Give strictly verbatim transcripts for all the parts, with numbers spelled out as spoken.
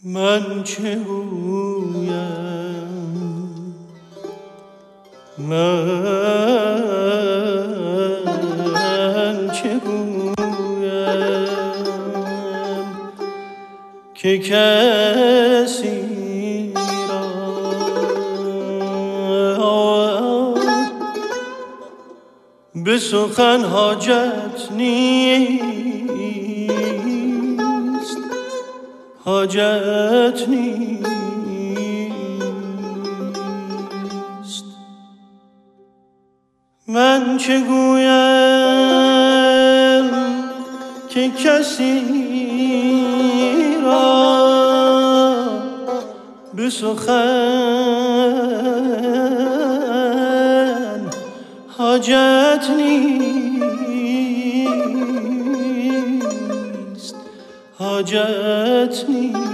من چه گویم من چه گویم که کسی را به سخن حاجت نیست حاجت نیست من چه گویم که کسی را به سخن حاجت نیست حاجت نیست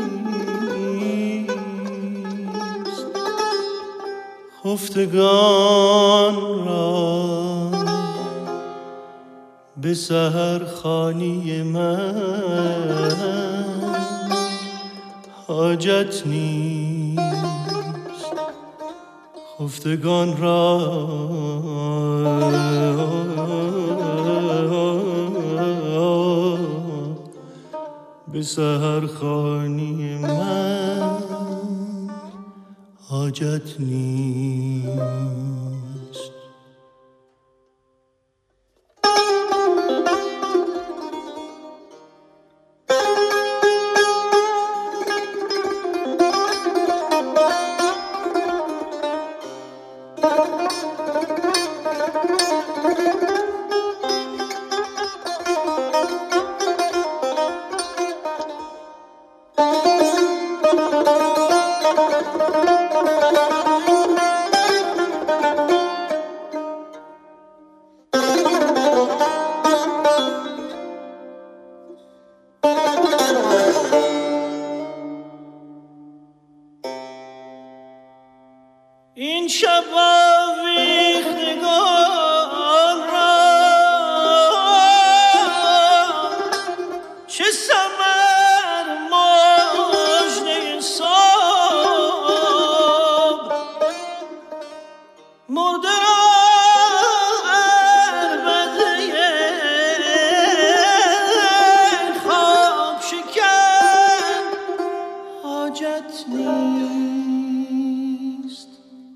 خفتگان را به سحرخوانی من حاجت نیست خفتگان را به سحرخوانی من حاجت نیست. این شب آویختگان را چه ثمر مژده صبح مرده را عربده خواب شکن حاجت نیست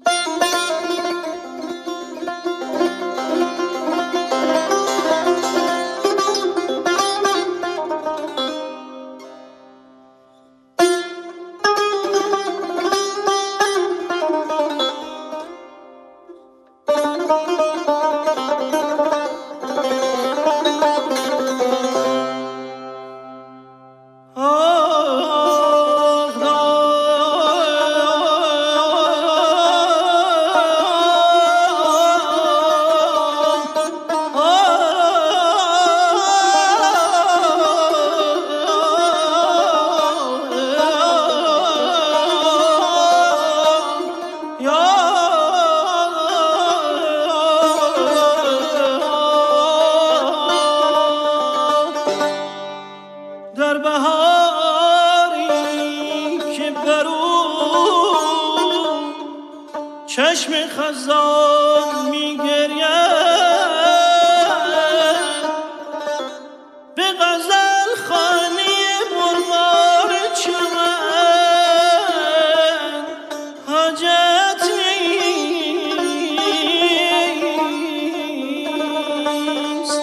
در بهاری که برو چشم خزان می گرید به غزل خوانی مرغان چمن حاجت نیست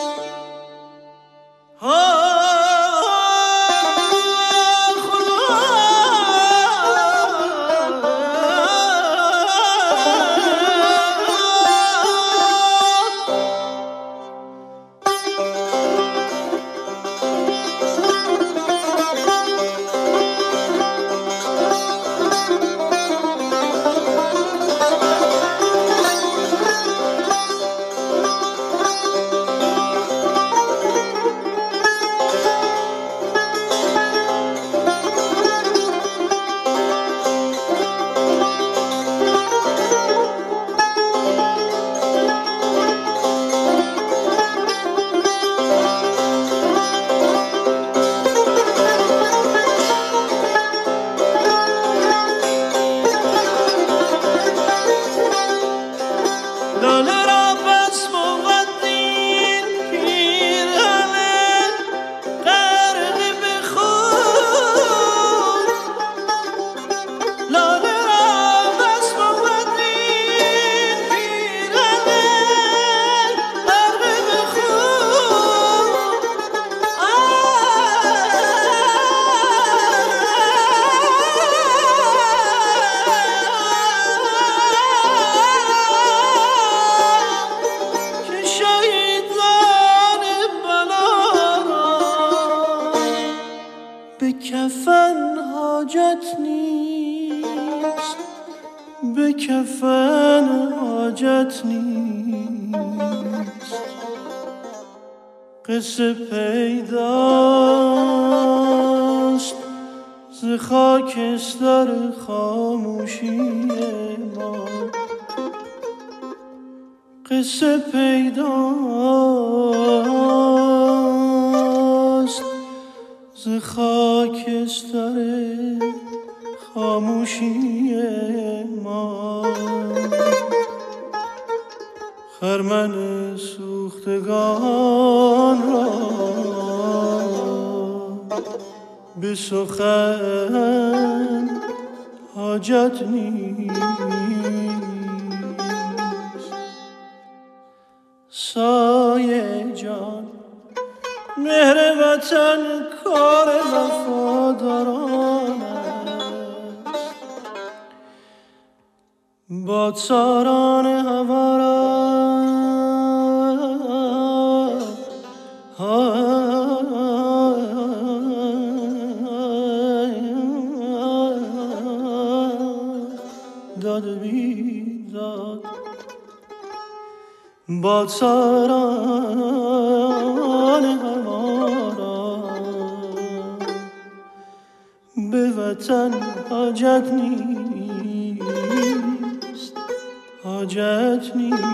حاجت نیست، به کفن حاجت نیست. قصه پیداست ز خاکستر خاموشی ما، قصه پیداست ز خاکستر خاموشی ما. خرمن سوختگان را به سخن حاجت نیست. سایه جان مهر وطن کار وفاداران است، بادساران هوا را داد بیداد، بادساران هوا را به وطن حاجت نیست، حاجت نیست.